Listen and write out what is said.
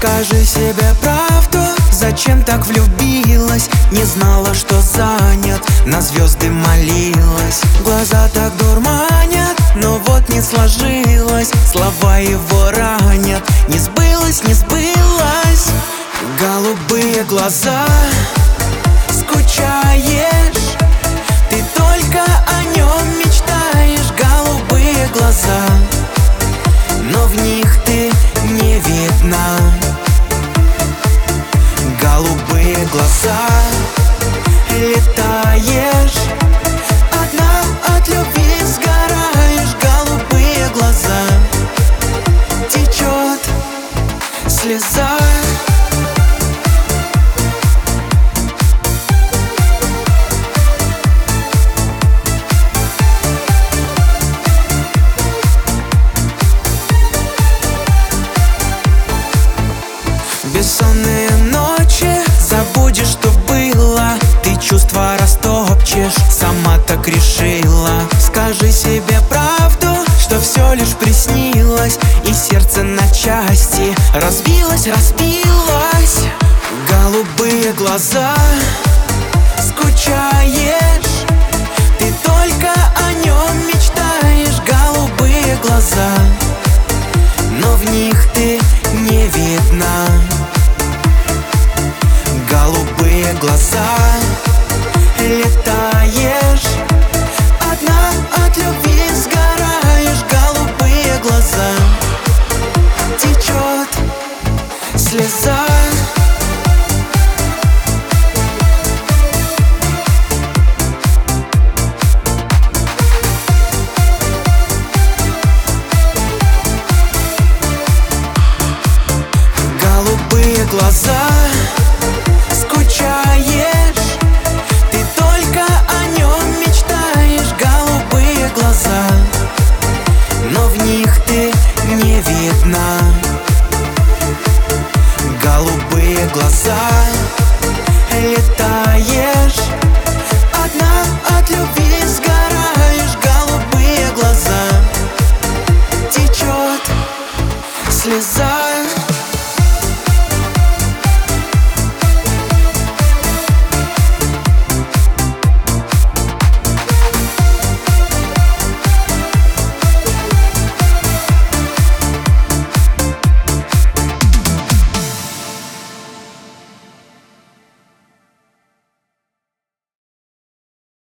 Скажи себе правду, зачем так влюбилась? Не знала, что занят, на звезды молилась. Глаза так дурманят, но вот не сложилось. Слова его ранят, не сбылось, не сбылось. Голубые глаза, скучаешь, ты только о нем мечтаешь. Голубые глаза, но в них ты не видна. Голубые глаза, летаешь, одна от любви сгораешь. Голубые глаза, течет слеза. Бессонные ночи, забудешь, что было. Ты чувства растопчешь, сама так решила. Скажи себе правду, что все лишь приснилось, и сердце на части разбилось, разбилось. Голубые глаза, скучаешь, ты только о нем мечтаешь. Голубые глаза, но в них ты не видна. Голубые глаза, летаешь, одна от любви сгораешь. Голубые глаза, течет слеза. Голубые глаза, скучаешь, ты только о нем мечтаешь. Голубые глаза, но в них ты не видна. Голубые глаза.